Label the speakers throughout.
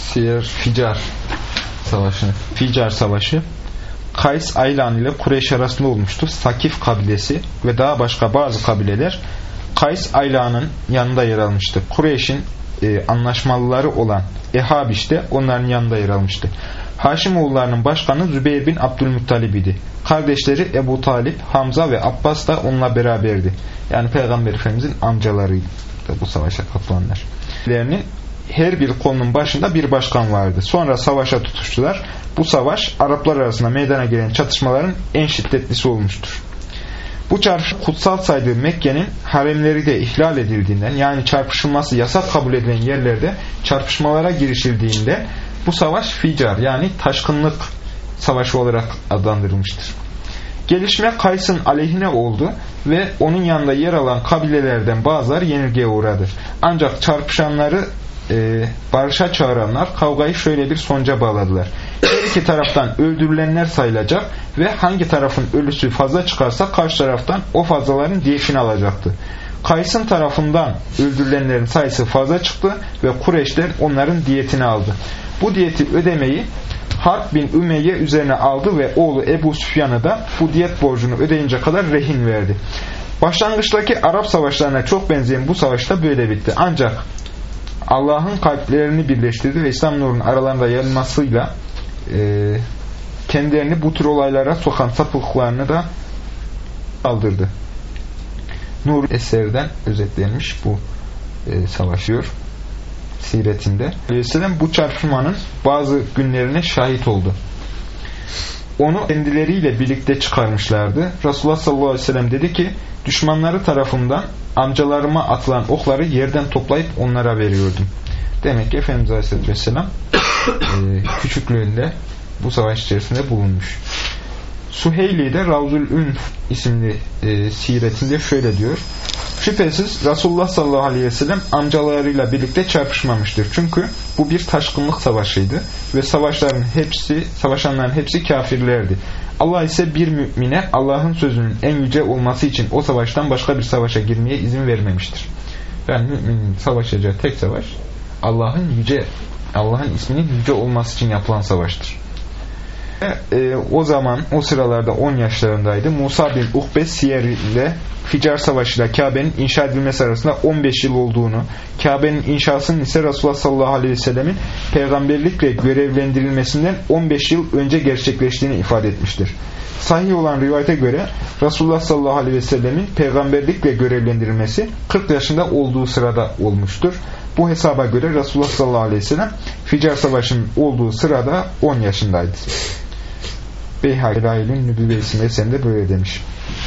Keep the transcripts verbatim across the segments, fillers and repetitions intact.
Speaker 1: Siyer Ficar Savaşı. Ficar Savaşı Kays Aylan ile Kureyş arasında olmuştu. Sakif kabilesi ve daha başka bazı kabileler Kays Aylan'ın yanında yer almıştı. Kureyş'in e, anlaşmalıları olan Ehabiş de onların yanında yer almıştı. Haşimoğullarının başkanı Zübeyir bin Abdülmuttalib idi. Kardeşleri Ebu Talip, Hamza ve Abbas da onunla beraberdi. Yani Peygamber Efendimizin amcalarıydı bu savaşa katılanlar. Her bir kolunun başında bir başkan vardı. Sonra savaşa tutuştular. Bu savaş Araplar arasında meydana gelen çatışmaların en şiddetlisi olmuştur. Bu çarpışma kutsal saydığı Mekke'nin haremleri de ihlal edildiğinden, yani çarpışılması yasak kabul edilen yerlerde çarpışmalara girişildiğinde bu savaş ficar, yani taşkınlık savaşı olarak adlandırılmıştır. Gelişme Kays'ın aleyhine oldu ve onun yanında yer alan kabilelerden bazıları yenilgiye uğradı. Ancak çarpışanları e, barışa çağıranlar kavgayı şöyle bir sonuca bağladılar. Her iki taraftan öldürülenler sayılacak ve hangi tarafın ölüsü fazla çıkarsa karşı taraftan o fazlaların diyetini alacaktı. Kays'ın tarafından öldürülenlerin sayısı fazla çıktı ve Kureyşler onların diyetini aldı. Bu diyeti ödemeyi Harp bin Ümeyye üzerine aldı ve oğlu Ebu Süfyan'a da bu diyet borcunu ödeyince kadar rehin verdi. Başlangıçtaki Arap savaşlarına çok benzeyen bu savaşta böyle bitti. Ancak Allah'ın kalplerini birleştirdi ve İslam nurunun aralarında yayılmasıyla e, kendilerini bu tür olaylara sokan sapıklarını da kaldırdı. Nur eserden özetlenmiş bu e, savaşıyor siretinde. Aleyhisselam bu çarpışmanın bazı günlerine şahit oldu. Onu kendileriyle birlikte çıkarmışlardı. Resulullah sallallahu aleyhi ve sellem dedi ki, düşmanları tarafından amcalarıma atılan okları yerden toplayıp onlara veriyordum. Demek ki Efendimiz aleyhisselatü vesselam e, küçüklüğünde bu savaş içerisinde bulunmuş. Suheyli'de Ravzul Ünf isimli e, siretinde şöyle diyor. Şüphesiz Resulullah sallallahu aleyhi ve sellem amcalarıyla birlikte çarpışmamıştır. Çünkü bu bir taşkınlık savaşıydı ve savaşların hepsi, savaşanların hepsi kafirlerdi. Allah ise bir mümine Allah'ın sözünün en yüce olması için o savaştan başka bir savaşa girmeye izin vermemiştir. Yani müminin savaşacağı tek savaş Allah'ın yüce, Allah'ın isminin yüce olması için yapılan savaştır. E, o zaman o sıralarda on yaşlarındaydı. Musa bin Ukbe Siyer ile Ficar Savaşı ile Kabe'nin inşa edilmesi arasında on beş yıl olduğunu, Kabe'nin inşasının ise Resulullah sallallahu aleyhi ve sellemin peygamberlikle görevlendirilmesinden on beş yıl önce gerçekleştiğini ifade etmiştir. Sahih olan rivayete göre Resulullah sallallahu aleyhi ve sellemin peygamberlikle görevlendirilmesi kırk yaşında olduğu sırada olmuştur. Bu hesaba göre Resulullah sallallahu aleyhi ve sellem Ficar Savaşı'nın olduğu sırada on yaşındaydı. Beyhâilâil'in Nübüvve-i eserinde böyle demiş.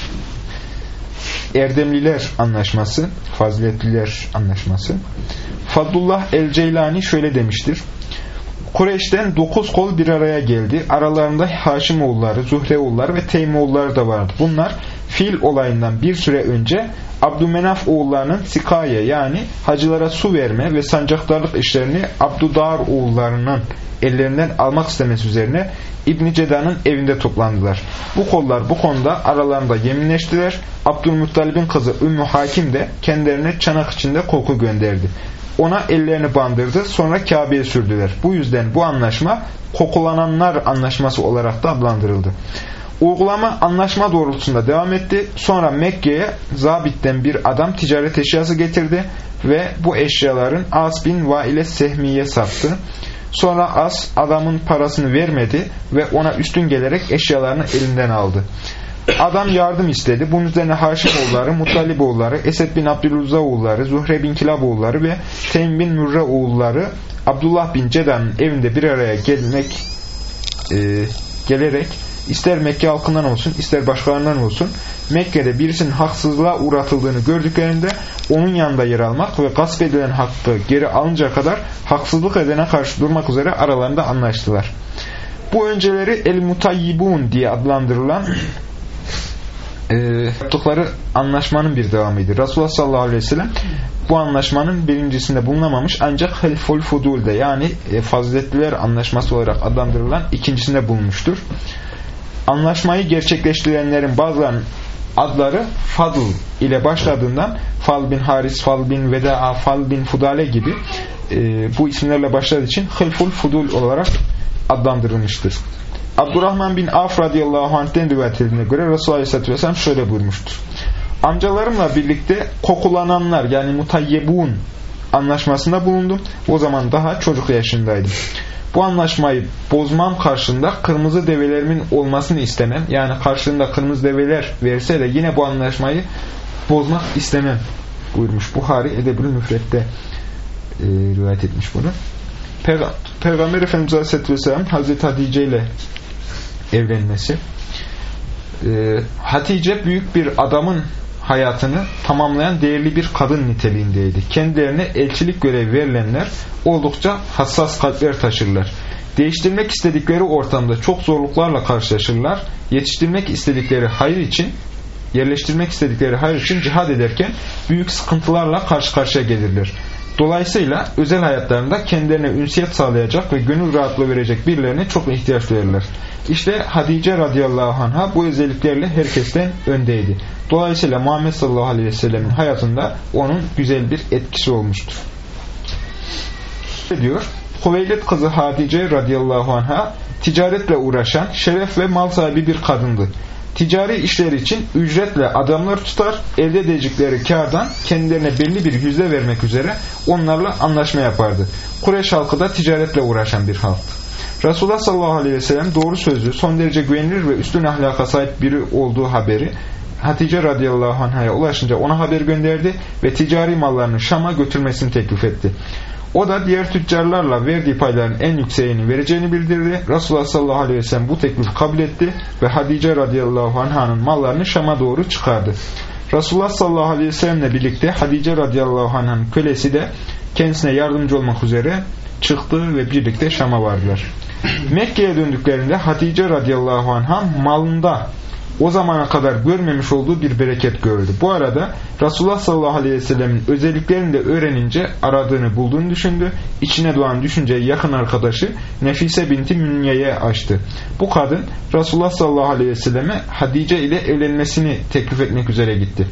Speaker 1: Erdemliler Anlaşması, Faziletliler Anlaşması. Fadlullah el-Ceylani şöyle demiştir. Kureyş'ten dokuz kol bir araya geldi. Aralarında Haşimoğulları, Zuhreoğulları ve Teymoğulları da vardı. Bunlar Fil olayından bir süre önce Abdümenaf oğullarının sikaye, yani hacılara su verme ve sancaktarlık işlerini Abdüdar oğullarının ellerinden almak istemesi üzerine İbn-i Ceda'nın evinde toplandılar. Bu kollar bu konuda aralarında yeminleştiler. Abdülmuttalib'in kızı Ümmü Hakim de kendilerine çanak içinde koku gönderdi. Ona ellerini bandırdı. Sonra Kabe'ye sürdüler. Bu yüzden bu anlaşma kokulananlar anlaşması olarak da adlandırıldı. Uygulama anlaşma doğrultusunda devam etti. Sonra Mekke'ye Zabit'ten bir adam ticaret eşyası getirdi ve bu eşyaların As bin Vail'e Sehmiye sattı. Sonra As adamın parasını vermedi ve ona üstün gelerek eşyalarını elinden aldı. Adam yardım istedi. Bunun üzerine Haşimoğulları, Muttaliboğulları, Esed bin Abdülüzzaoğulları, Zuhre bin Kilaboğulları ve Teym bin Mürreoğulları Abdullah bin Ceda'nın evinde bir araya gelmek e, gelerek ister Mekke halkından olsun ister başkalarından olsun Mekke'de birisinin haksızlığa uğratıldığını gördüklerinde onun yanında yer almak ve gasp edilen hakkı geri alınca kadar haksızlık edene karşı durmak üzere aralarında anlaştılar. Bu önceleri El-Mutayyibun diye adlandırılan e, yaptıkları anlaşmanın bir devamıydı. Resulullah sallallahu aleyhi ve sellem bu anlaşmanın birincisinde bulunamamış ancak Helful Fudul'de, yani e, faziletliler anlaşması olarak adlandırılan ikincisinde bulunmuştur. Anlaşmayı gerçekleştirenlerin bazılarının adları Fadl ile başladığından Fal bin Haris, Fal bin Veda'a, Fal bin Fudale gibi e, bu isimlerle başladığı için Hılful Fudul olarak adlandırılmıştır. Abdurrahman bin Avf radıyallahu anh'ten rivayet edildiğine göre Resulullah aleyhisselatü vesselam şöyle buyurmuştur. Amcalarımla birlikte kokulananlar yani mutayyebun anlaşmasında bulundum. O zaman daha çocuk yaşındaydım. Bu anlaşmayı bozmam karşında kırmızı develerimin olmasını istemem. Yani karşılığında kırmızı develer verse de yine bu anlaşmayı bozmak istemem buyurmuş. Buhari Edebül Müfret'te e, rivayet etmiş bunu. Peyg Peygamber Efendimiz Aleyhisselatü Vesselam Hazreti Hatice ile evlenmesi. E, Hatice büyük bir adamın hayatını tamamlayan değerli bir kadın niteliğindeydi. Kendilerine elçilik görevi verilenler oldukça hassas kalpler taşırlar. Değiştirmek istedikleri ortamda çok zorluklarla karşılaşırlar. Yetiştirmek istedikleri hayır için, yerleştirmek istedikleri hayır için cihad ederken büyük sıkıntılarla karşı karşıya gelirler. Dolayısıyla özel hayatlarında kendilerine ünsiyet sağlayacak ve gönül rahatlığı verecek birilerine çok ihtiyaç duyarlar. İşte Hatice radıyallahu anha bu özelliklerle herkesten öndeydi. Dolayısıyla Muhammed sallallahu aleyhi ve sellemin hayatında onun güzel bir etkisi olmuştur. Diyor, Hüveylid kızı Hatice radıyallahu anha ticaretle uğraşan, şeref ve mal sahibi bir kadındı. Ticari işler için ücretle adamlar tutar, elde edecekleri kârdan kendilerine belli bir yüzde vermek üzere onlarla anlaşma yapardı. Kureyş halkı da ticaretle uğraşan bir halktı. Resulullah sallallahu aleyhi ve sellem doğru sözlü, son derece güvenilir ve üstün ahlaka sahip biri olduğu haberi Hatice radıyallahu anh'a ulaşınca ona haber gönderdi ve ticari mallarını Şam'a götürmesini teklif etti. O da diğer tüccarlarla verdiği payların en yükseğini vereceğini bildirdi. Resulullah sallallahu aleyhi ve sellem bu teklifi kabul etti ve Hatice radıyallahu anh'ın mallarını Şam'a doğru çıkardı. Resulullah sallallahu aleyhi ve sellemle birlikte Hatice radıyallahu anh'ın kölesi de kendisine yardımcı olmak üzere çıktı ve birlikte Şam'a vardılar. Mekke'ye döndüklerinde Hatice radıyallahu anh'a malında o zamana kadar görmemiş olduğu bir bereket gördü. Bu arada Resulullah sallallahu aleyhi ve sellemin özelliklerini de öğrenince aradığını bulduğunu düşündü. İçine doğan düşünceyi yakın arkadaşı Nefise binti Münye'ye açtı. Bu kadın Resulullah sallallahu aleyhi ve selleme Hatice ile evlenmesini teklif etmek üzere gitti.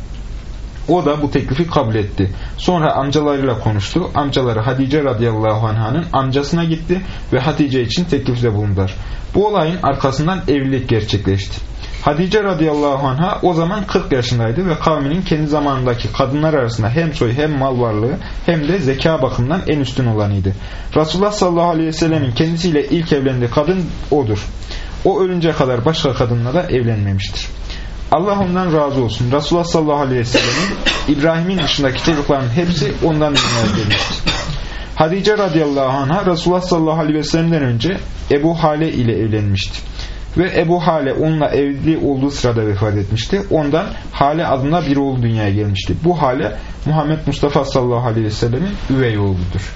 Speaker 1: O da bu teklifi kabul etti. Sonra amcalarıyla konuştu. Amcaları Hatice radıyallahu anh'ın amcasına gitti ve Hatice için teklifte bulundular. Bu olayın arkasından evlilik gerçekleşti. Hatice radıyallahu anh'a o zaman kırk yaşındaydı ve kavminin kendi zamanındaki kadınlar arasında hem soy hem mal varlığı hem de zeka bakımından en üstün olanıydı. Resulullah sallallahu aleyhi ve sellemin kendisiyle ilk evlendiği kadın odur. O ölünceye kadar başka kadınla da evlenmemiştir. Allah ondan razı olsun. Resulullah sallallahu aleyhi ve sellemin İbrahim'in dışındaki çocukların hepsi ondan dünyaya gelmiştir. Hatice radıyallahu anh'a Resulullah sallallahu aleyhi ve sellem'den önce Ebu Hale ile evlenmişti. Ve Ebu Hale onunla evli olduğu sırada vefat etmişti. Ondan Hale adında bir oğlu dünyaya gelmişti. Bu Hale Muhammed Mustafa sallallahu aleyhi ve sellemin üvey oğludur.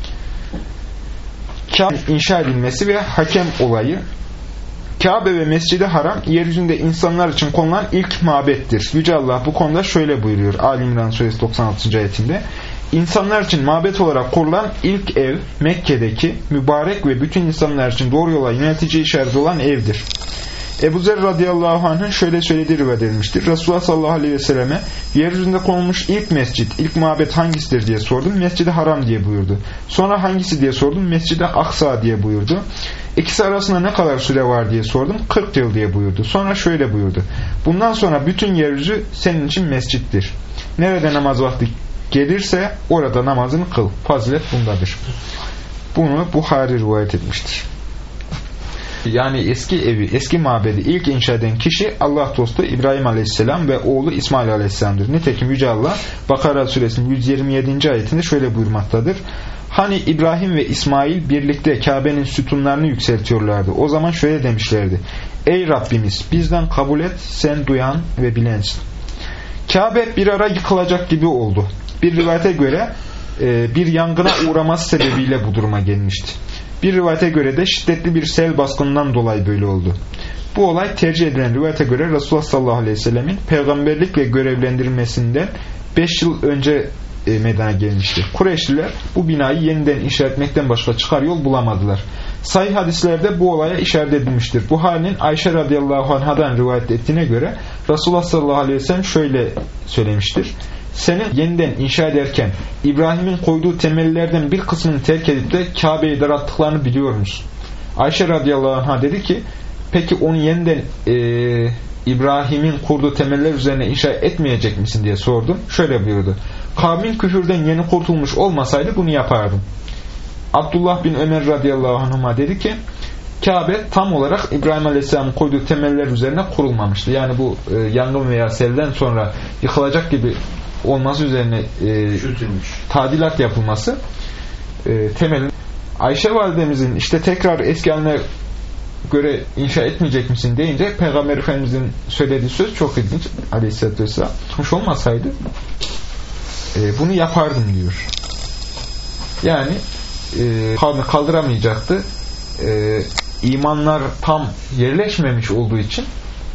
Speaker 1: Kabe inşa edilmesi ve hakem olayı. Kabe ve Mescid-i Haram yeryüzünde insanlar için konulan ilk mabettir. Yüce Allah bu konuda şöyle buyuruyor Ali İmran suresi doksan altıncı ayetinde. İnsanlar için mabet olarak kurulan ilk ev Mekke'deki mübarek ve bütün insanlar için doğru yola yönetici işareti olan evdir. Ebu Zer radıyallahu anh'ın şöyle söylediği rivayet edilmiştir. Resulullah sallallahu aleyhi ve selleme yeryüzünde konulmuş ilk mescit, ilk mabet hangisidir diye sordum. Mescid-i Haram diye buyurdu. Sonra hangisi diye sordum. Mescid-i Aksa diye buyurdu. İkisi arasında ne kadar süre var diye sordum. kırk yıl diye buyurdu. Sonra şöyle buyurdu. Bundan sonra bütün yeryüzü senin için mescittir. Nerede namaz vakti gelirse orada namazını kıl. Fazilet bundadır. Bunu Buhari rivayet etmiştir. Yani eski evi, eski mabedi ilk inşa eden kişi Allah dostu İbrahim Aleyhisselam ve oğlu İsmail Aleyhisselam'dır. Nitekim Yüce Allah Bakara suresinin yüz yirmi yedinci ayetinde şöyle buyurmaktadır. Hani İbrahim ve İsmail birlikte Kabe'nin sütunlarını yükseltiyorlardı. O zaman şöyle demişlerdi. Ey Rabbimiz bizden kabul et, sen duyan ve bilensin. Kabe bir ara yıkılacak gibi oldu. Bir rivayete göre bir yangına uğraması sebebiyle bu duruma gelmişti. Bir rivayete göre de şiddetli bir sel baskınından dolayı böyle oldu. Bu olay tercih edilen rivayete göre Resulullah sallallahu aleyhi ve sellemin peygamberlikle görevlendirilmesinden beş yıl önce e, meydana gelmişti. Kureyşliler bu binayı yeniden inşa etmekten başka çıkar yol bulamadılar. Sahih hadislerde bu olaya işaret edilmiştir. Buhari'nin Ayşe radıyallahu anhadan rivayet ettiğine göre Resulullah sallallahu aleyhi ve sellem şöyle söylemiştir. Senin yeniden inşa ederken İbrahim'in koyduğu temellerden bir kısmını terk edip de Kabe'yi daralttıklarını biliyor musun? Ayşe radıyallahu anha dedi ki peki onu yeniden e, İbrahim'in kurduğu temeller üzerine inşa etmeyecek misin diye sordum. Şöyle buyurdu. Kavmin küfürden yeni kurtulmuş olmasaydı bunu yapardım. Abdullah bin Ömer radıyallahu anhuma dedi ki Kabe tam olarak İbrahim aleyhisselamın koyduğu temeller üzerine kurulmamıştı. Yani bu e, yangın veya selden sonra yıkılacak gibi olması üzerine e, tadilat yapılması e, temelin. Ayşe validemizin işte tekrar eski haline göre inşa etmeyecek misin deyince Peygamber Efendimizin söylediği söz çok ilginç. Aleyhisselatü vesselam hoş olmasaydı e, bunu yapardım diyor. Yani e, kaldıramayacaktı. E, imanlar tam yerleşmemiş olduğu için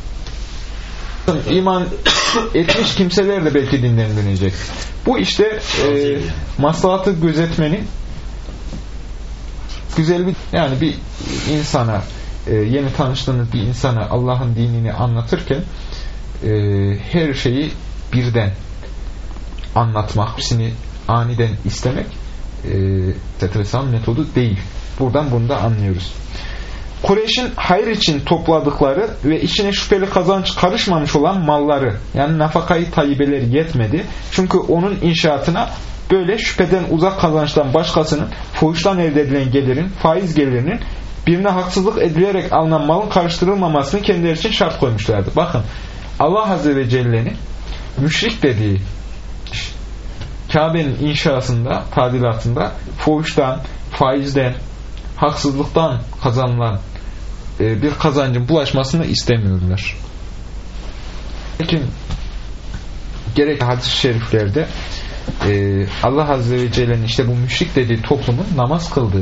Speaker 1: iman etmiş kimseler de belki dinden dönecek. Bu işte e, maslahatı gözetmenin güzel bir, yani bir insana e, yeni tanıştığınız bir insana Allah'ın dinini anlatırken e, her şeyi birden anlatmak, hepsini aniden istemek e, metodu değil. Buradan bunu da anlıyoruz. Kureyş'in hayır için topladıkları ve içine şüpheli kazanç karışmamış olan malları, yani nafakayı tayyibeleri yetmedi. Çünkü onun inşaatına böyle şüpheden uzak kazançtan başkasının fuhuştan elde edilen gelirin, faiz gelirinin birine haksızlık edilerek alınan malın karıştırılmamasını kendileri için şart koymuşlardı. Bakın Allah Azze ve Celle'nin müşrik dediği Kabe'nin inşasında, tadilatında fuhuştan, faizden, haksızlıktan kazanılan e, bir kazancın bulaşmasını istemiyorlar. Lakin gerek hadis-i şeriflerde e, Allah Azze ve Celle'nin işte bu müşrik dediği toplumun namaz kıldığı,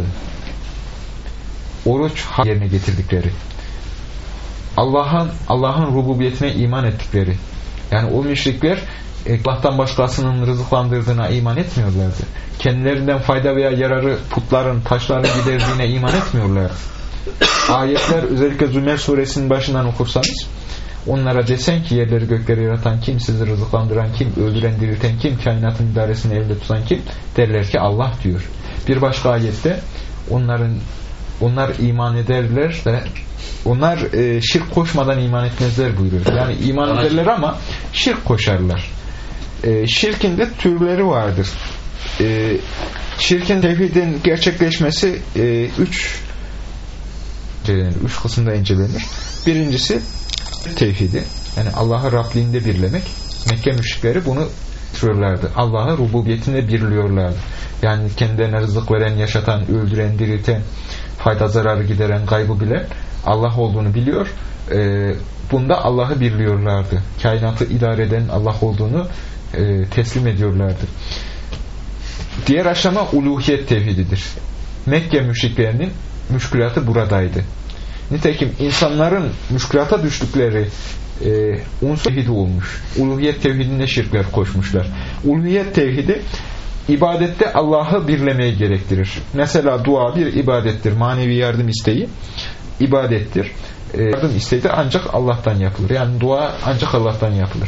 Speaker 1: oruç yerine getirdikleri, Allah'ın Allah'ın rububiyetine iman ettikleri, yani o müşrikler Allah'tan başkasının rızıklandırdığına iman etmiyorlardı. Kendilerinden fayda veya yararı putların, taşların giderdiğine iman etmiyorlardı. Ayetler özellikle Zümer suresinin başından okursanız onlara desen ki yerleri gökleri yaratan kim, sizi rızıklandıran kim, öldüren dirilten kim, kainatın idaresini elde tutan kim, derler ki Allah diyor. Bir başka ayette onların onlar iman ederler de onlar e, şirk koşmadan iman etmezler buyuruyor. Yani iman ederler ama şirk koşarlar. E, şirkin de türleri vardır. E, şirkin tevhidin gerçekleşmesi e, üç üç kısımda incelenir. Birincisi tevhidi. Yani Allah'ı Rabliğinde birlemek. Mekke müşrikleri bunu getiriyorlardı. Allah'ı rububiyetinde birliyorlardı. Yani kendilerine rızık veren, yaşatan, öldüren, dirilten, fayda zararı gideren, gaybı bilen Allah olduğunu biliyor. E, bunda Allah'ı birliyorlardı. Kainatı idare eden Allah olduğunu e, teslim ediyorlardı. Diğer aşama uluhiyet tevhididir. Mekke müşriklerinin müşkülatı buradaydı. Nitekim insanların müşkülata düştükleri e, unsur tevhidi olmuş. Uluhiyet tevhidinde şirkler koşmuşlar. Uluhiyet tevhidi ibadette Allah'ı birlemeyi gerektirir. Mesela dua bir ibadettir. Manevi yardım isteği ibadettir. E, yardım isteği de ancak Allah'tan yapılır. Yani dua ancak Allah'tan yapılır.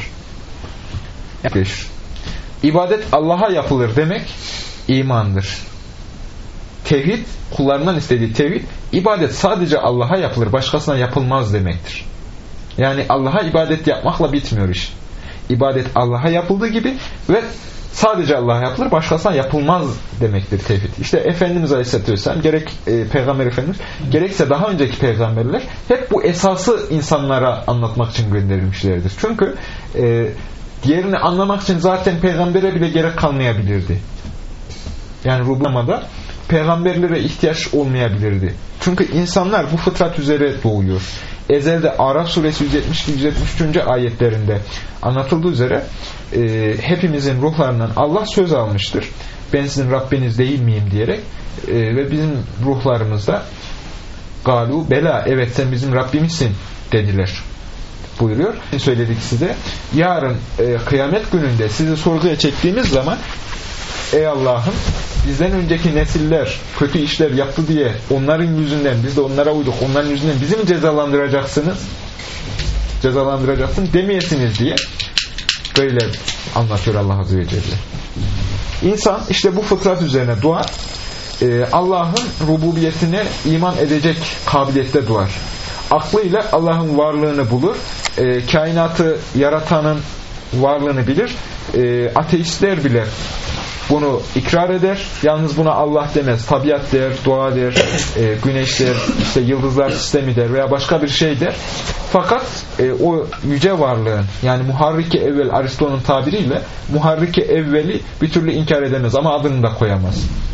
Speaker 1: İbadet Allah'a yapılır demek imandır. Tevhid, kullarından istediği tevhid, ibadet sadece Allah'a yapılır, başkasına yapılmaz demektir. Yani Allah'a ibadet yapmakla bitmiyor iş. İbadet Allah'a yapıldığı gibi ve sadece Allah'a yapılır, başkasına yapılmaz demektir tevhid. İşte Efendimiz Aleyhisselatü Vesselam, gerek e, Peygamber Efendimiz, gerekse daha önceki peygamberler hep bu esası insanlara anlatmak için gönderilmişlerdir. Çünkü e, diğerini anlamak için zaten peygambere bile gerek kalmayabilirdi. Yani rububiyete peygamberlere ihtiyaç olmayabilirdi. Çünkü insanlar bu fıtrat üzere doğuyor. Ezelde Araf suresi yüz yetmiş iki yüz yetmiş üç. ayetlerinde anlatıldığı üzere e, hepimizin ruhlarından Allah söz almıştır. Ben sizin Rabbiniz değil miyim diyerek e, ve bizim ruhlarımızda galu bela, evet sen bizim Rabbimizsin dediler buyuruyor. Söyledik size, yarın e, kıyamet gününde sizi sorguya çektiğimiz zaman ey Allah'ım bizden önceki nesiller kötü işler yaptı diye onların yüzünden biz de onlara uyduk, onların yüzünden bizi mi cezalandıracaksınız? Cezalandıracaksın demeyesiniz diye böyle anlatıyor Allah Azze ve Celle. İnsan işte bu fıtrat üzerine doğar. Ee, Allah'ın rububiyetine iman edecek kabiliyette doğar. Aklıyla Allah'ın varlığını bulur. Ee, kainatı yaratanın varlığını bilir. Ee, ateistler bile bunu ikrar eder. Yalnız buna Allah demez. Tabiat der, doğa der, e, güneş der, işte yıldızlar sistemi der veya başka bir şey der. Fakat e, o yüce varlığın, yani muharriki evvel, Aristo'nun tabiriyle muharriki evveli bir türlü inkar edemez ama adını da koyamaz.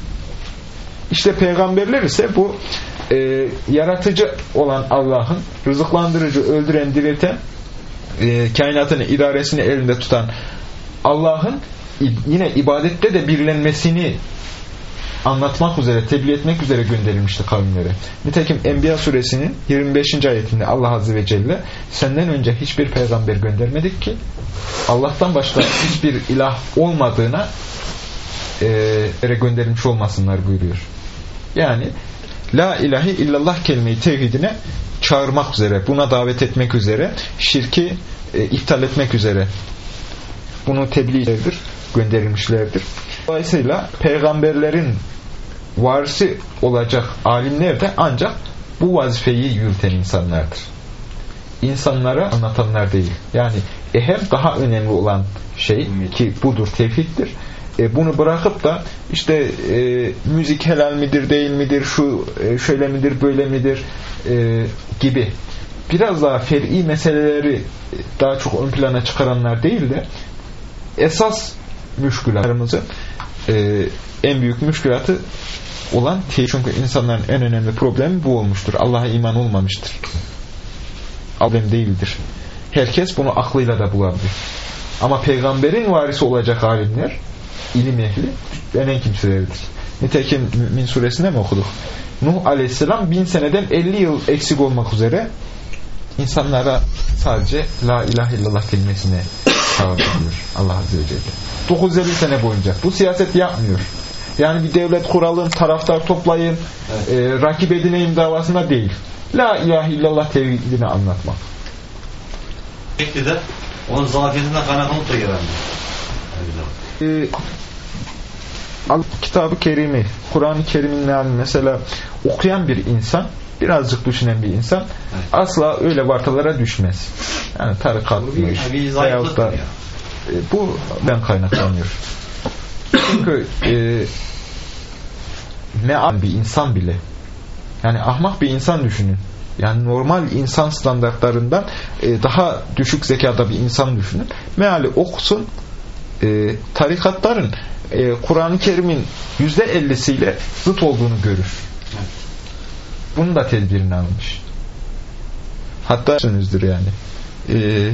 Speaker 1: İşte peygamberler ise bu e, yaratıcı olan Allah'ın, rızıklandırıcı, öldüren, dirilten, e, kainatın idaresini elinde tutan Allah'ın yine ibadette de birlenmesini anlatmak üzere, tebliğ etmek üzere gönderilmişti kavimlere. Nitekim Enbiya suresinin yirmi beşinci ayetinde Allah Azze ve Celle senden önce hiçbir peygamber göndermedik ki Allah'tan başka hiçbir ilah olmadığına e, gönderilmiş olmasınlar buyuruyor. Yani la ilahe illallah kelime-i tevhidine çağırmak üzere, buna davet etmek üzere, şirki e, iptal etmek üzere bunu tebliğ gönderilmişlerdir. Dolayısıyla peygamberlerin varisi olacak alimler de ancak bu vazifeyi yürüten insanlardır. İnsanlara anlatanlar değil. Yani ehem daha önemli olan şey ki budur, tevhiddir. E, bunu bırakıp da işte e, müzik helal midir, değil midir, şu e, şöyle midir, böyle midir e, gibi biraz daha fer'i meseleleri daha çok ön plana çıkaranlar değil de esas müşkülatlarımızı e, en büyük müşkülatı olan tevhid. Çünkü insanların en önemli problemi bu olmuştur. Allah'a iman olmamıştır. Adam değildir. Herkes bunu aklıyla da bulabilir. Ama peygamberin varisi olacak alimler, ilim ehli, denen kimselerdir. Nitekim Mü'min suresinde mi okuduk? Nuh aleyhisselam bin seneden elli yıl eksik olmak üzere insanlara sadece la ilahe illallah kelimesine çağırıyor Allah Azze ve Celle. dokuz yüz elli sene boyunca. Bu siyaset yapmıyor. Yani bir devlet kuralım, taraftar toplayın, evet. e, rakip edineyim davasında değil. La ilahe illallah tevhidini anlatmak.
Speaker 2: Peki de onun zafiyetinden kaynaklanıp da gelen
Speaker 1: e, Kitab-ı Kerim'i, Kur'an-ı Kerim'in yani mesela okuyan bir insan, birazcık düşünen bir insan evet. asla öyle vartalara düşmez. Yani tarikatmış veyahut da e, bu ben kaynaklanıyor. Çünkü e, meal bir insan bile, yani ahmak bir insan düşünün. Yani normal insan standartlarından e, daha düşük zekada bir insan düşünün. Meali okusun, e, tarikatların e, Kur'an-ı Kerim'in yüzde ellisiyle zıt olduğunu görür. Bunun da tedbirini almış. Hatta sönüzdür yani. E,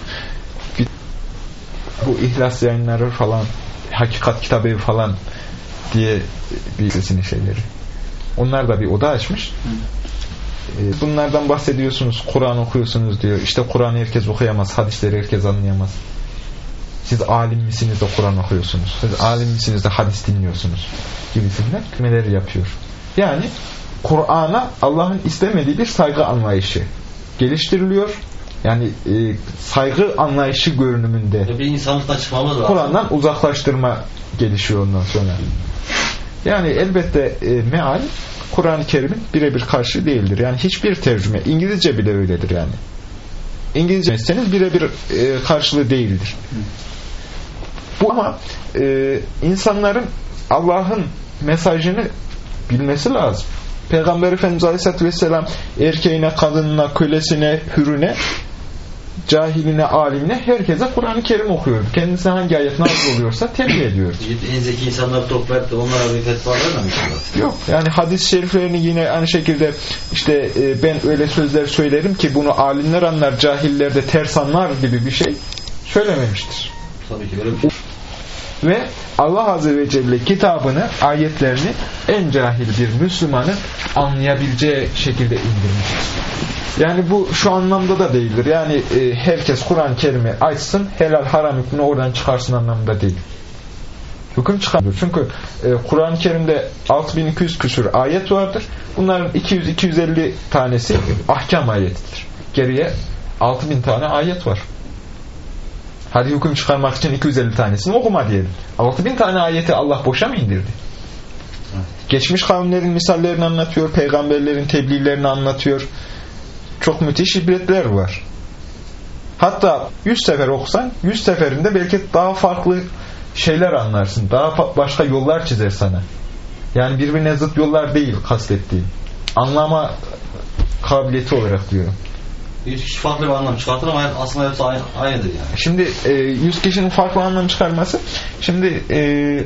Speaker 1: bu İhlas yayınları falan, Hakikat Kitabı falan diye birisinin şeyleri. Onlar da bir oda açmış. E, bunlardan bahsediyorsunuz, Kur'an okuyorsunuz diyor. İşte Kur'an'ı herkes okuyamaz, hadisleri herkes anlayamaz. Siz alim misiniz de Kur'an okuyorsunuz? Siz alim misiniz de hadis dinliyorsunuz? Gibisinden kelimeleri yapıyor. Yani Kur'an'a Allah'ın istemediği bir saygı anlayışı geliştiriliyor. Yani e, saygı anlayışı görünümünde
Speaker 2: bir insanlıktan çıkmamız var.
Speaker 1: Kur'an'dan uzaklaştırma gelişiyor ondan sonra. Yani elbette e, meal Kur'an-ı Kerim'in birebir karşı değildir. Yani hiçbir tercüme, İngilizce bile öyledir yani. İngilizce etseniz birebir e, karşılığı değildir. Bu ama e, insanların Allah'ın mesajını bilmesi lazım. Peygamber Efendimiz Aleyhisselatü Vesselam erkeğine, kadınına, kölesine, hürüne, cahiline, alimine herkese Kur'an-ı Kerim okuyordu. Kendisine hangi ayet nazil oluyorsa tebliğ ediyordu.
Speaker 2: En zeki insanları toplayıp da onlara bir fetva vermemişler.
Speaker 1: Yok. Yani hadis-i şeriflerini yine aynı şekilde işte e, ben öyle sözler söylerim ki bunu alimler anlar, cahiller de ters anlar gibi bir şey söylememiştir.
Speaker 2: Tabii ki böyle bir şey.
Speaker 1: Ve Allah Azze ve Celle kitabını, ayetlerini en cahil bir Müslümanın anlayabileceği şekilde indirmiştir. Yani bu şu anlamda da değildir. Yani e, herkes Kur'an-ı Kerim'i açsın, helal haram hükmünü oradan çıkarsın anlamında değil. hüküm çıkarmıyor. Çünkü e, Kur'an-ı Kerim'de altı bin iki yüz küsur ayet vardır. Bunların iki yüz iki yüz elli tanesi ahkam ayetidir. Geriye altı bin tane ayet var. Hadi hüküm çıkarmak için iki yüz elli tanesini okuma diyelim. altı bin tane ayeti Allah boşa mı indirdi? Geçmiş kavimlerin misallerini anlatıyor, peygamberlerin tebliğlerini anlatıyor. Çok müthiş ibretler var. Hatta yüz sefer okusan, yüz seferinde belki daha farklı şeyler anlarsın. Daha başka yollar çizer sana. Yani birbirine zıt yollar değil kastettiğim. Anlama kabiliyeti olarak diyorum.
Speaker 2: yüz kişi farklı bir anlam çıkartır ama aslında hepsi aynı, aynıdır yani.
Speaker 1: Şimdi e, yüz kişinin farklı anlam çıkarması, şimdi e,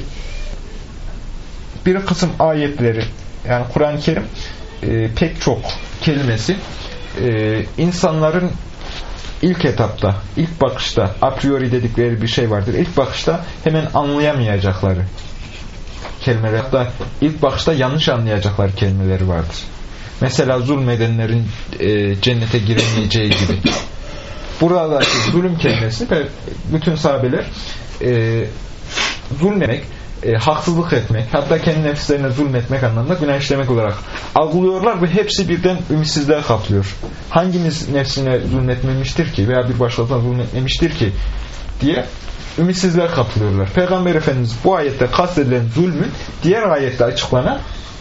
Speaker 1: bir kısım ayetleri, yani Kur'an-ı Kerim e, pek çok kelimesi e, insanların ilk etapta, ilk bakışta a priori dedikleri bir şey vardır. İlk bakışta hemen anlayamayacakları kelimeler, hatta ilk bakışta yanlış anlayacakları kelimeleri vardır. Mesela zulmedenlerin e, cennete giremeyeceği gibi. Buradaki zulüm kelimesini bütün sahabeler e, zulmetmek, e, haksızlık etmek, hatta kendi nefislerine zulmetmek anlamında günah işlemek olarak algılıyorlar ve hepsi birden ümitsizliğe kaplıyor. Hangimiz nefsine zulmetmemiştir ki veya bir başkasına zulmetmemiştir ki diye ümitsizliğe kapılıyorlar. Peygamber Efendimiz bu ayette kastedilen zulmün diğer ayette açıklanan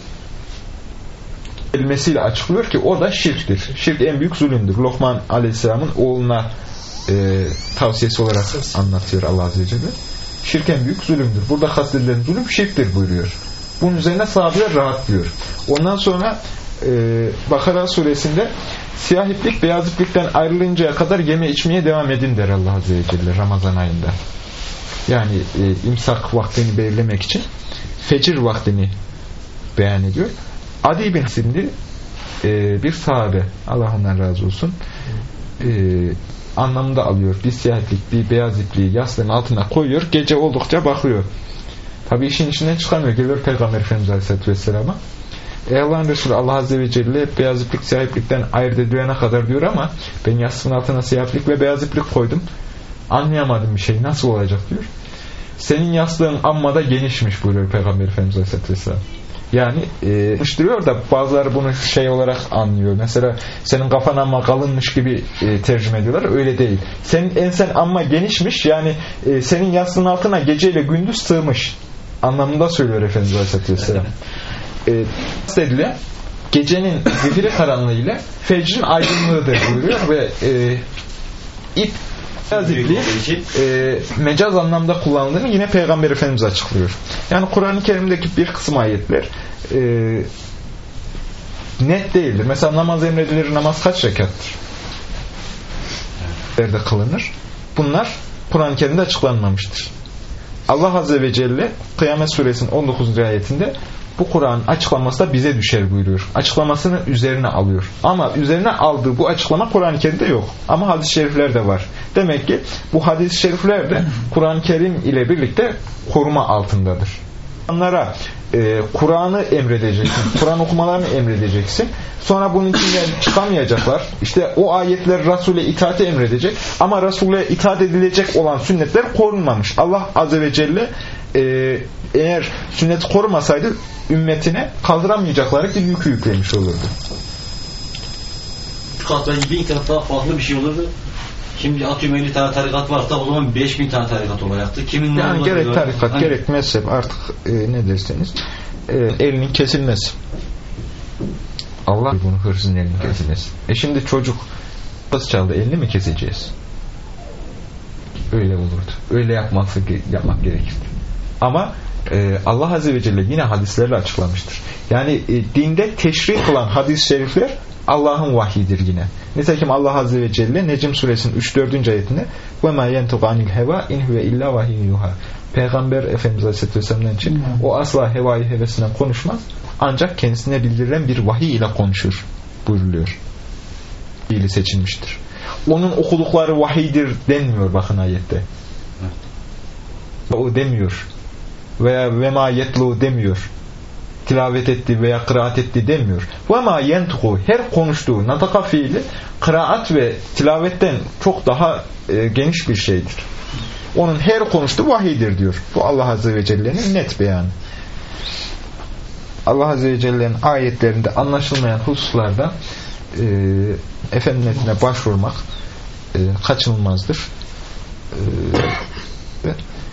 Speaker 1: kelimesiyle açıklıyor ki o da şirktir. Şirk en büyük zulümdür. Lokman Aleyhisselam'ın oğluna e, tavsiyesi olarak anlatıyor Allah Azze ve Celle. Şirk en büyük zulümdür. Burada kastedilen zulüm şirktir buyuruyor. Bunun üzerine sahabeler rahatlıyor. Ondan sonra e, Bakara suresinde siyah iplik beyaz iplikten ayrılıncaya kadar yeme içmeye devam edin der Allah Azze ve Celle Ramazan ayında. Yani e, imsak vaktini belirlemek için fecir vaktini beyan ediyor. Adi bin Hasim'di e, bir sahabe, Allah ondan razı olsun, e, anlamında alıyor. Bir siyah iplik, bir beyaz ipliği yastığın altına koyuyor, gece oldukça bakıyor. Tabi işin içinden çıkamıyor. Geliyor Peygamber Efendimiz Aleyhisselatü Vesselam'a. Ey Allah'ın Resulü, Allah Azze ve Celle beyaz iplik siyah iplikten ayırt edilene kadar diyor ama ben yastığın altına siyah iplik ve beyaz iplik koydum. Anlayamadım bir şey. Nasıl olacak diyor. Senin yastığın amma da genişmiş buyuruyor Peygamber Efendimiz Aleyhisselatü Vesselam. Yani e, iştiriyor da bazıları bunu şey olarak anlıyor. Mesela senin kafan amma kalınmış gibi e, tercüme ediyorlar. Öyle değil. Senin ensen amma genişmiş. Yani e, senin yastığın altına geceyle gündüz sığmış anlamında söylüyor Efendimiz Aleyhisselatü Vesselam. E, dediler, gecenin zifiri karanlığı ile fecrin aydınlığıdır buyuruyor ve e, ip ipliği e, mecaz anlamda kullanıldığını yine Peygamber Efendimiz açıklıyor. Yani Kur'an-ı Kerim'deki bir kısım ayetler e, net değildir. Mesela namaz emredilir, namaz kaç rekattır? Nerede kılınır? Bunlar Kur'an-ı Kerim'de açıklanmamıştır. Allah Azze ve Celle Kıyamet Suresinin on dokuzuncu ayetinde bu Kur'an'ın açıklaması da bize düşer buyuruyor. Açıklamasını üzerine alıyor. Ama üzerine aldığı bu açıklama Kur'an-ı Kerim'de yok. Ama hadis-i şeriflerde var. Demek ki bu hadis-i şerifler de Kur'an-ı Kerim ile birlikte koruma altındadır. Onlara e, Kur'an'ı emredeceksin. Kur'an okumalarını emredeceksin. Sonra bunun içinden çıkamayacaklar. İşte o ayetler Resul'e itaati emredecek. Ama Resul'e itaat edilecek olan sünnetler korunmamış. Allah Azze ve Celle e, eğer sünneti korumasaydı ümmetine kaldıramayacakları bir yükü yüklemiş olurdu.
Speaker 2: Şu kat belki bin kat daha farklı bir şey olurdu. Şimdi atıyorum elli tane tarikat varsa o zaman beş bin tane tarikat olacaktı. Kimin
Speaker 1: yani gerek diyor? Tarikat, hani... gerek mezhep artık e, ne derseniz e, elinin kesilmesi. Allah bunu hırsızın elinin kesilmesi. E şimdi çocuk nasıl çaldı, elini mi keseceğiz? Öyle olurdu. Öyle yapması, yapmak gerekirdi. Ama e, Allah Azze ve Celle yine hadislerle açıklamıştır. Yani e, dinde teşrih kılan hadis-i şerifler Allah'ın vahyidir yine. Nitekim Allah Azze ve Celle Necm suresinin üç dördüncü ayetinde وَمَا يَنْتُقَ عَنِ الْهَوَا اِنْ هُوَ اِلَّا وَحِيٌّ يُوحَى Peygamber Efendimiz Aleyhisselatü Vesselam'dan için o asla hevai hevesinden konuşmaz. Ancak kendisine bildirilen bir vahiy ile konuşur buyuruluyor. İyili seçilmiştir. Onun okudukları vahiydir denmiyor bakın ayette. O demiyor. Veya vema yetlu demiyor. Tilavet etti veya kıraat etti demiyor. Vema yentuku her konuştuğu nataka fiili kıraat ve tilavetten çok daha e, geniş bir şeydir. Onun her konuştuğu vahiydir diyor. Bu Allah Azze ve Celle'nin net beyanı. Allah Azze ve Celle'nin ayetlerinde anlaşılmayan hususlarda e, efendisine başvurmak e, kaçınılmazdır. E,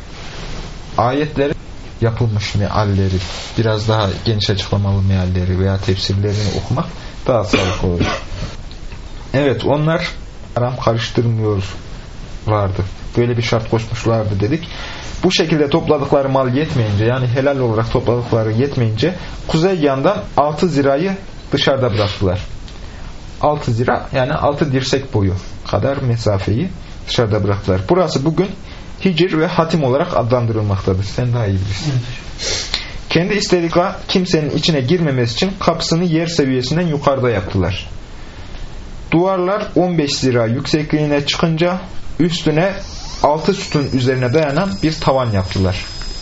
Speaker 1: ayetleri yapılmış mealleri, biraz daha geniş açıklamalı mealleri veya tefsirlerini okumak daha sağlıklı olur. Evet, onlar haram karıştırmıyor vardı. Böyle bir şart koşmuşlardı dedik. Bu şekilde topladıkları mal yetmeyince, yani helal olarak topladıkları yetmeyince kuzey yandan altı zirayı dışarıda bıraktılar. altı zira yani altı dirsek boyu kadar mesafeyi dışarıda bıraktılar. Burası bugün Hicr ve Hatim olarak adlandırılmaktadır. Sen daha iyi bilirsin. Kendi istedikleri kimsenin içine girmemesi için kapısını yer seviyesinden yukarıda yaptılar. Duvarlar on beş zira yüksekliğine çıkınca üstüne altı sütun üzerine dayanan bir tavan yaptılar.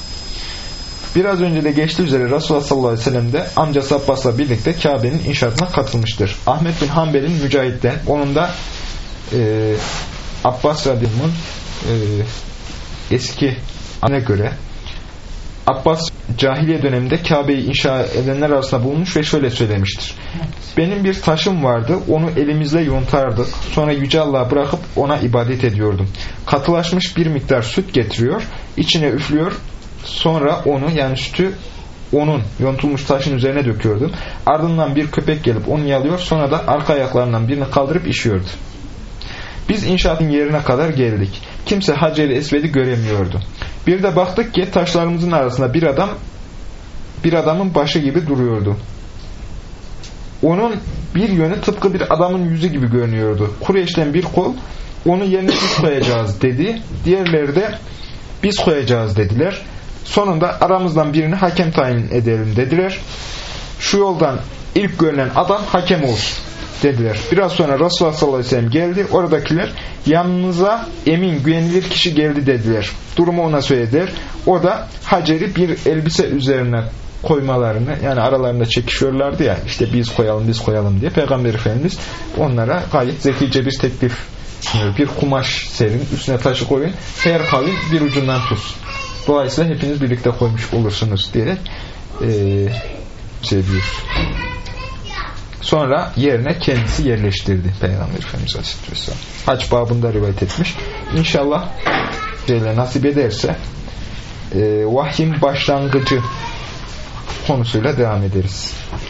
Speaker 1: Biraz önce de geçtiği üzere Resulullah sallallahu aleyhi ve sellem de amcası Abbas'la birlikte Kabe'nin inşaatına katılmıştır. Ahmet bin Hanbel'in Mücahit'ten, onun da e, Abbas radıyallahu anh e, eski ana göre Abbas cahiliye döneminde Kabe'yi inşa edenler arasında bulunmuş ve şöyle söylemiştir. Benim bir taşım vardı, onu elimizle yontardık. Sonra Yüce Allah'a bırakıp ona ibadet ediyordum. Katılaşmış bir miktar süt getiriyor, içine üflüyor, sonra onu, yani sütü onun yontulmuş taşın üzerine döküyordum. Ardından bir köpek gelip onu yalıyor, sonra da arka ayaklarından birini kaldırıp işiyordu. Biz inşaatın yerine kadar geldik. Kimse Hacer-i Esved'i göremiyordu. Bir de baktık ki taşlarımızın arasında bir adam bir adamın başı gibi duruyordu. Onun bir yönü tıpkı bir adamın yüzü gibi görünüyordu. Kureyş'ten bir kol onu yerine biz koyacağız dedi. Diğerleri de biz koyacağız dediler. Sonunda aramızdan birini hakem tayin edelim dediler. Şu yoldan ilk görünen adam hakem olsun dediler. Biraz sonra Resulullah sallallahu aleyhi ve sellem geldi. Oradakiler yanınıza emin, güvenilir kişi geldi dediler. Durumu ona söylediler. O da Hacer'i bir elbise üzerine koymalarını, yani aralarında çekişiyorlardı ya, işte biz koyalım biz koyalım diye. Peygamber Efendimiz onlara gayet zekice bir teklif sunuyor. Bir kumaş serin, üstüne taşı koyun, her kavim bir ucundan tutsun. Dolayısıyla hepiniz birlikte koymuş olursunuz diyerek ee, şey diyor. Sonra yerine kendisi yerleştirdi Peygamber Efendimiz Aleyhisselam. Hac babında rivayet etmiş. İnşallah şeyle nasip ederse e, vahyin başlangıcı konusuyla devam ederiz.